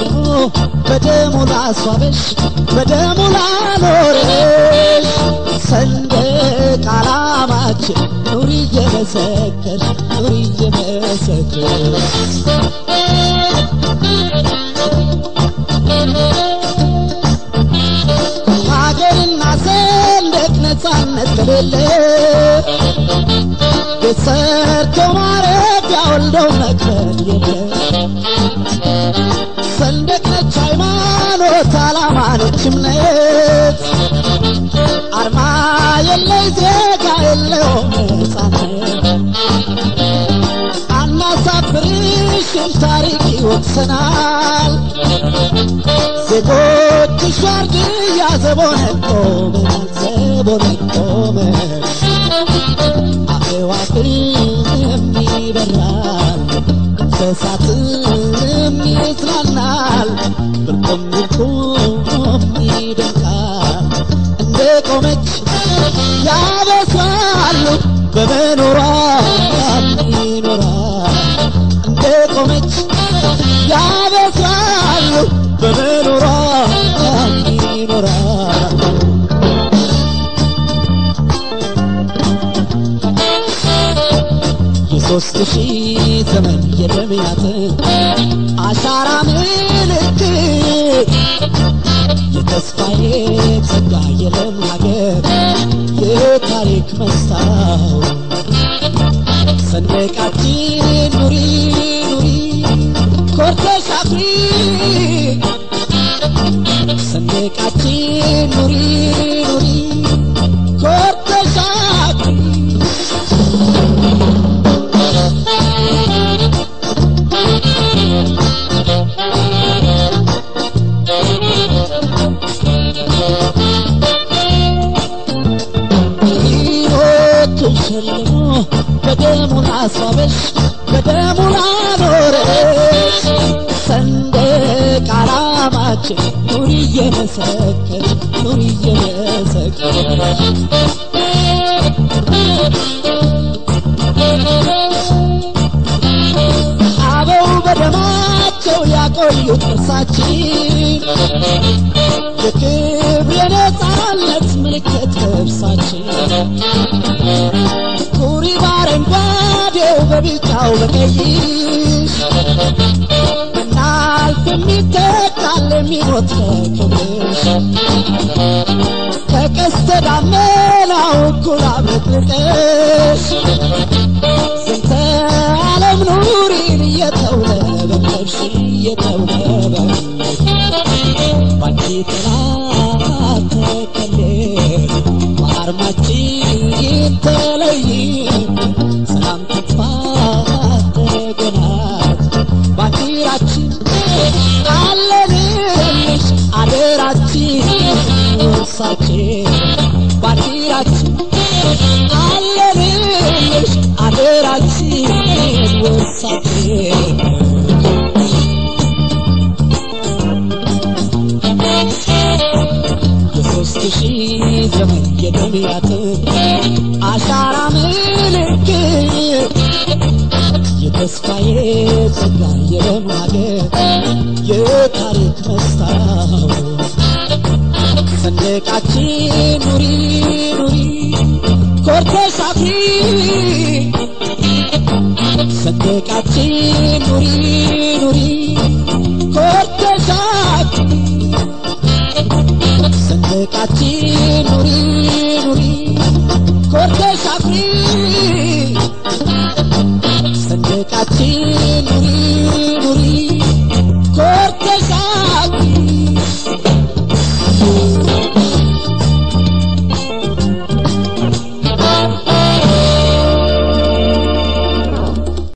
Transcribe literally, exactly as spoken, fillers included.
በደሙ ላስዋበሽ በደሙ ላኖረሽ ሰንደቅ ዓላማችን ኑሪ እየመሰከርሽ ኑሪ እየመሰከርሽ ሀገርና ሰንደቅ ነፃነት ከሌለ የሰርቶ ማረፊያ ወልደው መክበድ የለም ሰንደቅ ነች ሃይማኖት ዓላማ ነች እምነት አርማ የለይ ዜጋ የለውም ነፃነት አናሳፍርሽም ታሪክ ይወቅሰናል ዜጎችሽ ዋርድያ ዘቦነ ቆመናል ዘቦነ ቆመናል አዕዋፍም ይበራል እንስሳትም ይዝናናል ብርቁም ድንቁም ይደምቃል እንደ ቆመች ያበስራሉ በመኖሯ ይኖራል እንደ ቆመች ያበስራሉ በመኖሯ ይኖራል የሶስት ሺህ ዘመን የደምያት አሻራ ምልክት የተስፋዬ ጸጋ የለም ሀገር የታሪክ መስታወት ሰንደቃችን ኑሪ ኑሪ ኮርተሽ አፍሪ ሰንደቃችን ኑሪ ኑሪ ኮርተሽ አፍሪ በደሙ ላስዋበሽ በደሙ ላኖረሽ ሰንደቅ ዓላማችን ኑሪ እየመሰከርሽ ኑሪ እየመሰከርሽ አበው በደማቸው ያቆዩት ቅርሳችን የክብር የነፃነት ምልክት ልብሳችን ኩሪ በአረንጓዴው በቢጫው በቀይሽ እናልፍ የሚተካል የሚሞት ለክብርሽ ከቀስተ ደመናው እኩል አብረቅርቀሽ ስንተ ዓለም ኑሪን እየተውለበለብሽ እየተውለበለብሽ ባንቺ ጥላ ተከለል በአርማችን ተለይን ሰላም ተስፋ ተገናት ባንዲራችን አለንልሽ አደራችን ወርሳችን ባንዲራችን አለንልሽ አደራችን ወርሳችን የሶስት ሺህ ዘመን የደምያት አሻራ ምልክት የተስፋዬ ጸጋ የለም ሀገር የታሪክ መስታወት ሰንደቃችን ኑሪ ኑሪ ኮርተሽ አፍሪ